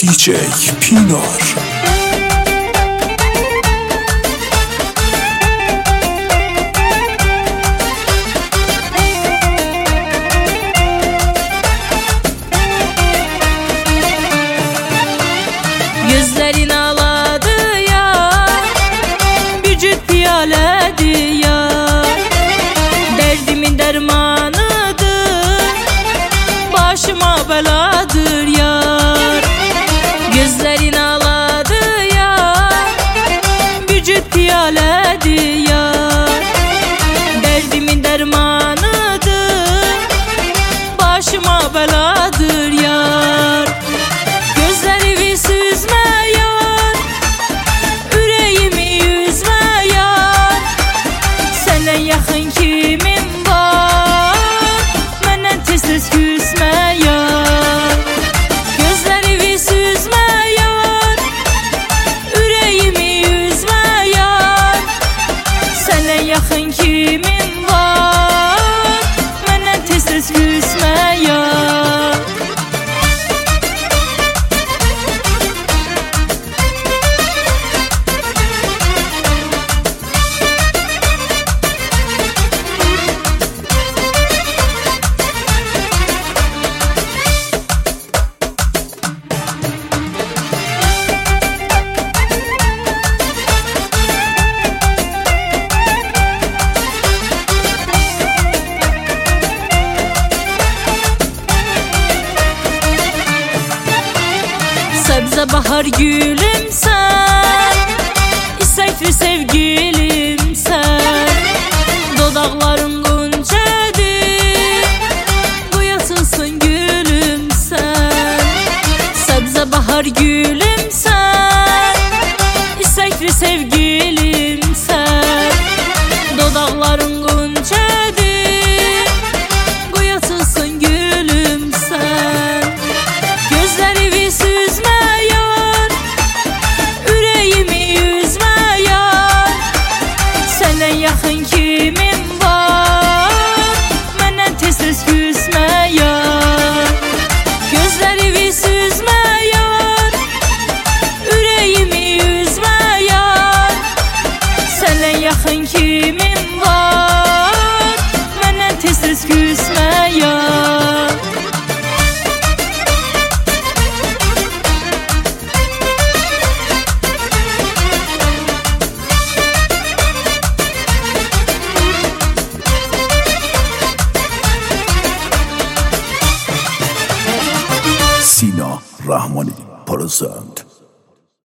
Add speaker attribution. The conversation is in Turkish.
Speaker 1: DJ Pinar.
Speaker 2: Gözlerin ağladı ya, bir cüt piyaledir ya. Derdimin dermanıdır, başıma beladır yar. Gözlerin ağladı ya, bir cüt piyaledir ya. Derdimin dermanıdır, başıma beladır yar. Gözlerimi süzme yar, yüreğimi yüzme yar. Senden yakın kimin var, benden tez küsme yar. Gözlerimi süzme yar, yüreğimi yüzme yar. Senden yakın kimin var, benden tez küsme yar. Sebze bahar gülüm sen, istekli sevgilim sen. Dodakların goncadır, boyatılsın gülüm sen. Sebze bahar gülüm sen, istekli sevgilim sen. Dodakların goncadır, boyatılsın gülüm sen. Gözlerimi süzme yar, yüreğimi yüzme yar. Senden yakın kimin var, benden tez küsme yar. Gözlerimi süzme yar, yüreğimi yüzme yar. Senden yakın kimin var, benden tez küsme yar.
Speaker 1: Sina Rahmani present.